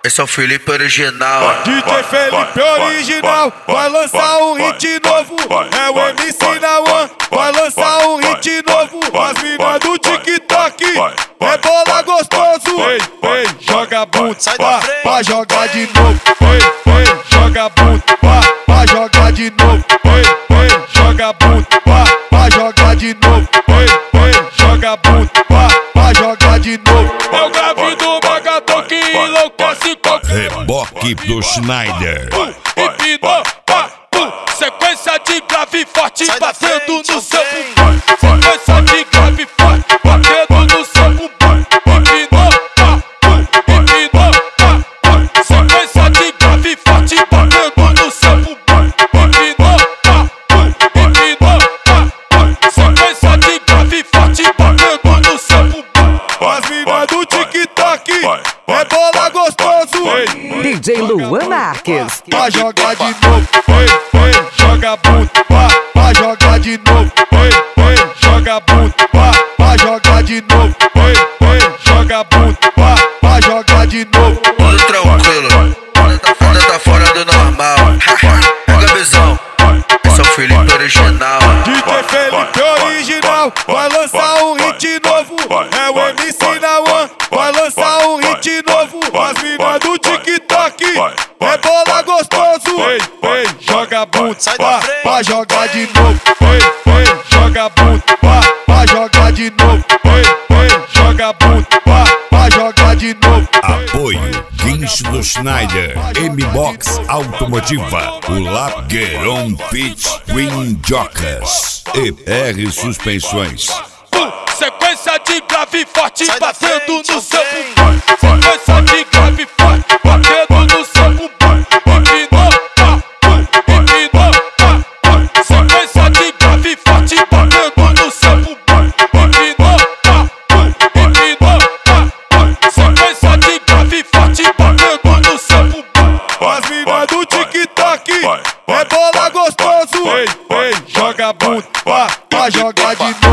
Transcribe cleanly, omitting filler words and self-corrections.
Esse é o Felipe original. DJ Felipe original vai lançar um hit novo. É o MC da One, vai lançar um hit novo. As minas do TikTok é bola gostoso. Ei, ei, joga bunda, pra jogar de novo. Ei, ei, joga bunda, pra jogar de novo. Ei, ei, joga bunda, pra jogar de novo. Ei, ei, joga bunda, pra jogar de novo. É o grave do Magatão que enlouquece com Reboque do Schneider. Empinou, sequência de grave forte batendo no seu bumbum. Sequência de grave forte batendo no seu bumbum. Empinou, sequência de grave forte batendo no seu bumbum. Empinou, sequência de grave forte batendo no seu bumbum. As minas do TikTok é bola gostoso. DJ Luan Marques. Pra jogar de novo, ei, ei, joga bunda, pra jogar de novo, ei, ei, joga bunda, pra jogar de novo, ei, ei, joga bunda, pra jogar de novo. Tudo tranquilo, nada tá fora do normal. Pega a visão, esse é o Felipe original. DJ Felipe original vai lançar um hit novo. É o MC da One, vai lançar um hit novo. As minas do TikTok é bola gostoso. Ei, ei, joga bunda, pra jogar de novo. Ei, ei, joga bunda, pra jogar de novo. Ei, ei, joga bunda, pra jogar de novo. Apoio Guincho do Schneider, M-Box Automotiva, o Lapgueron Fit Twin Jocas e R Suspensões. Sequência de grave forte batendo no seu bumbum. Sequência de grave forte batendo no seu bumbum. Empinou, sequência de grave forte batendo no seu bumbum. Empinou, sequência de grave forte batendo no seu bumbum. As minas do TikTok é bola gostoso. Ei, ei, joga bunda, pra jogar de novo.